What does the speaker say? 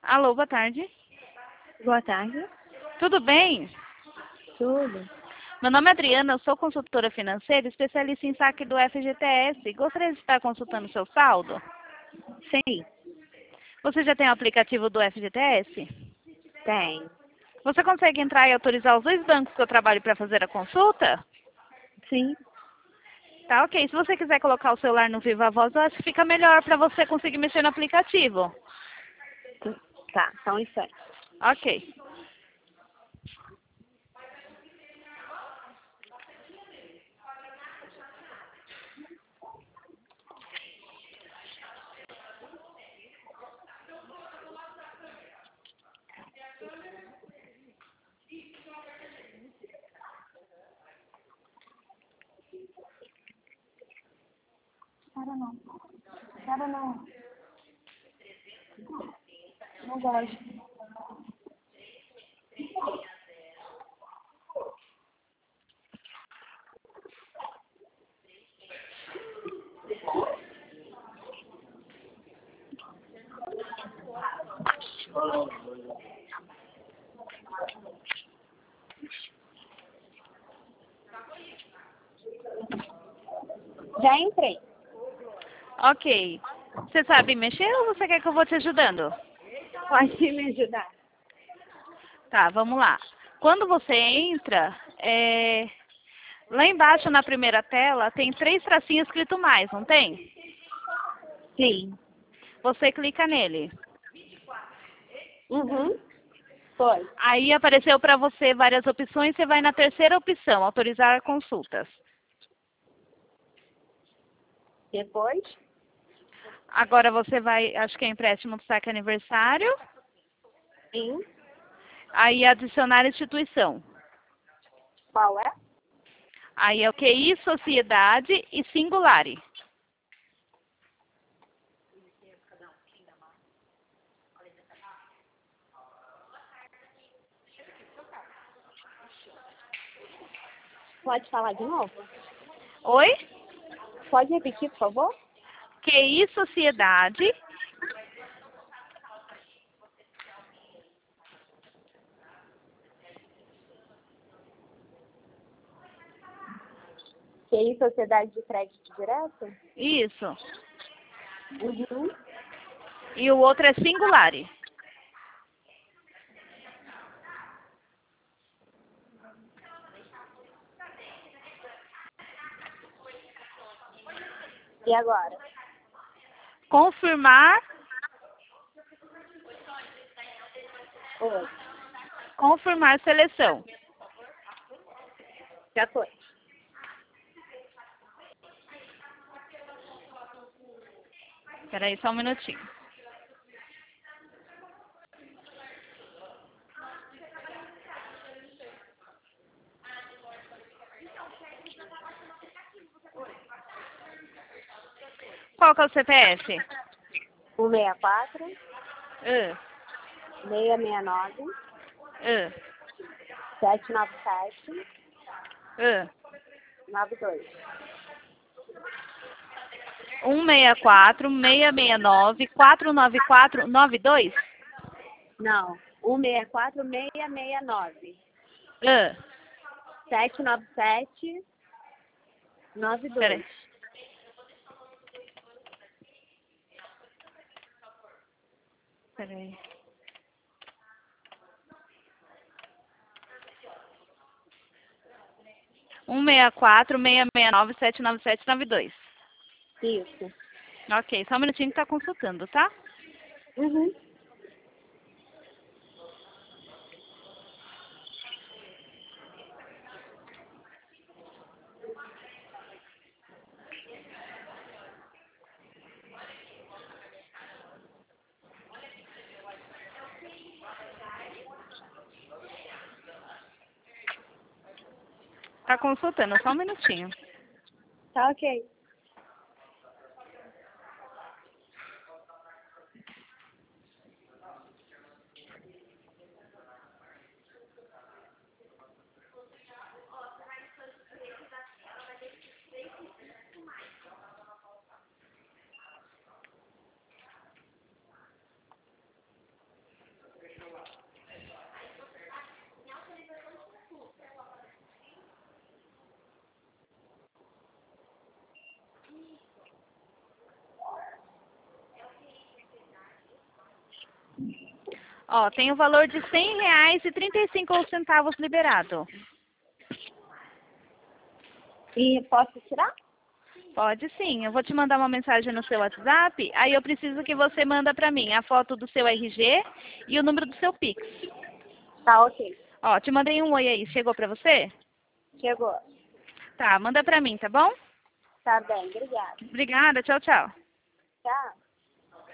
Alô, boa tarde. Boa tarde. Tudo bem? Tudo. Meu nome é Adriana, eu sou consultora financeira, especialista em saque do FGTS. Gostaria de estar consultando seu saldo? Sim, Você já tem o aplicativo do FGTS? tem. Você consegue entrar e autorizar os dois bancos que eu trabalho para fazer a consulta? Sim. Tá, ok. Se você quiser colocar o celular no Viva Voz, eu acho que fica melhor para você conseguir mexer no aplicativo. Tá, só um instante. Ok. Cara não. Cara não. Não gosto. Já entrei. Ok. Você sabe mexer ou você quer que eu vou te ajudando? Pode me ajudar? Tá, vamos lá. Quando você entra, lá embaixo na primeira tela tem 3 tracinhos escrito mais, não tem? Sim. Você clica nele. Uhum. Foi. Aí apareceu para você várias opções, você vai na terceira opção, autorizar consultas. Depois? Agora você vai, acho que é empréstimo do saque aniversário, Sim. aí adicionar instituição. Qual é? Aí é o QI, sociedade e singulare. Pode falar de novo? Oi? Pode repetir, por favor? QI, sociedade. QI Sociedade de Crédito Direto? Isso. Uhum. E o outro é singulare. E agora? Confirmar, Oi. confirmar seleção. Já foi. Espera aí só um minutinho. Qual que é o CPF? 164 Ah, 669 ah, 797 ah. 92. 164 669 494 92? Não. 164 669 Ah, 797 espera 92. aí. Espera aí. Um seis quatro 669 797 92. Isso. Ok, só um minutinho que tá consultando, tá? Uhum. Tá consultando, só um minutinho. Tá ok. Ó, tem o valor de R$ 100,35 liberado. E posso tirar? Pode sim, eu vou te mandar uma mensagem no seu WhatsApp, aí eu preciso que você manda pra mim a foto do seu RG e o número do seu Pix. Tá, ok. Ó, te mandei um oi aí, chegou pra você? Chegou. Tá, manda pra mim, tá bom? Tá bem, obrigada. Obrigada, tchau, tchau. Tchau.